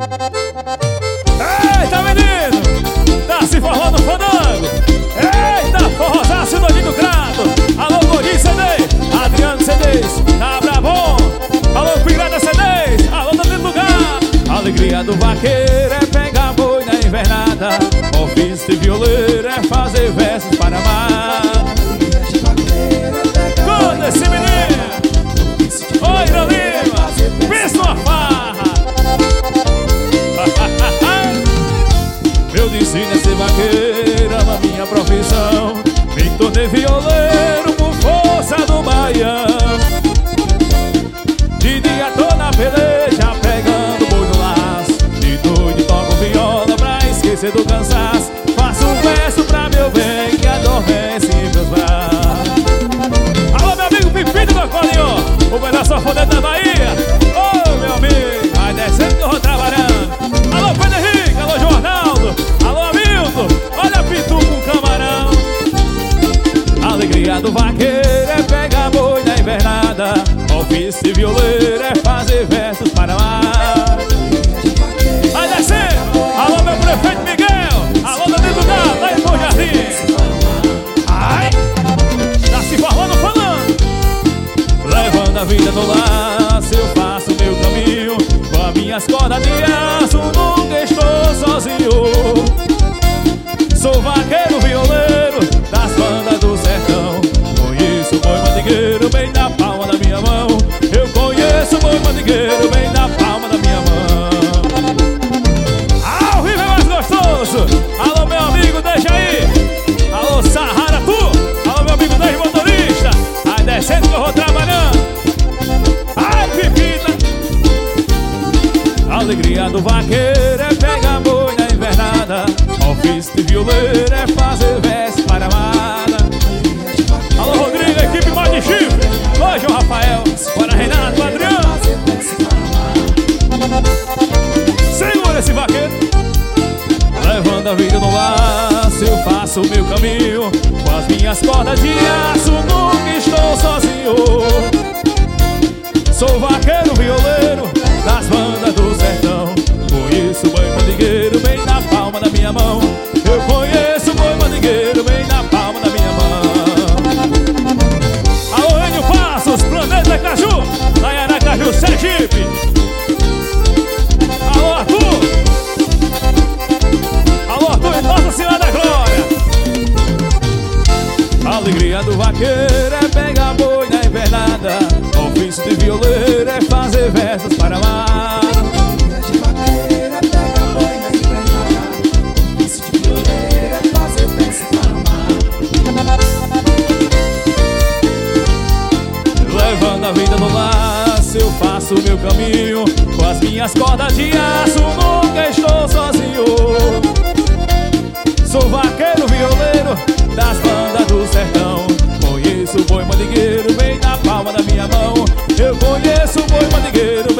Eita, menino, tá se forrando o fandango. Eita, forrosaço doidinho do grado. Alô, Gordinho CDs, Adriano CDs, tá bravão. Alô, Pirata CDs, alô, Danilo Lugar. Alegria do vaqueiro é pegar boi na invernada. Ofício de violeiro é fazer versos para amar. Todo esse menino, oi, Lima, pensa numa farra. Eu disse ser vaqueiro, ama minha profissão. Me tornei violeiro por força do baião. De dia tô na peleja, pegando boi no laço. De noite toco viola pra esquecer do cansaço. Faço um verso pra meu bem que adormece em meus braços. Alô, meu amigo Pipinho do acordeon, o melhor sanfoneiro da Bahia. Ô, meu amigo, vai descendo que eu vou trabalhando. Alô, Pedro Henrique, alô, João Arnaldo, alô, Hamilton, olha Pitu com camarão. Alegria do vaqueiro é pegar boi na invernada. Ofício de violeiro é fazer versos para amar. Vai descendo, alô, meu prefeito Miguel, alô, Danilo Lugar, lá em Bom Jardim. Ai, tá se formando falando. Levando a vida no laço, eu faço meu caminho. Com as minhas cordas de aço, nunca estou sozinho. Sou vaqueiro violeiro das bandas do sertão. Conheço o boi mandingueiro bem na palma da minha mão. Eu conheço o boi mandingueiro bem na palma da minha mão. Ao vivo é mais gostoso. Alô, meu amigo, deixa aí. Alô, Sahara, tu. Alô, meu amigo, Ney motorista. Vai descendo que eu vou trabalhando. Ai, Pipita. Alegria do vaqueiro é pegar boi na invernada. Ofício de violeiro é fazer verso para amada. Alô, Rodrigo, equipe mais de chifre. Oi, João Rafael, bora Renato, Adriano. Segura esse vaqueiro. Levando a vida no laço, eu faço o meu caminho. Com as minhas cordas de aço, nunca estou sozinho. Sou vaqueiro violeiro das bandas do sertão. Conheço o boi mandingueiro bem na palma da minha mão. Eu conheço o boi mandingueiro bem na palma da minha mão. Alô, Enio Passos, Planeta Caju, Nayara Caju, Sergipe. Alô, Arthur. Alô, Arthur, Nossa Senhora da Glória. Alegria do vaqueiro é pegar boi na invernada. Ofício de violeiro é fazer versos para amar. Levando a vida no laço, eu faço o meu caminho. Com as minhas cordas de aço, nunca estou sozinho. Sou vaqueiro violeiro das bandas do sertão. Conheço o boi mandingueiro bem na palma da minha mão. Eu conheço o boi mandingueiro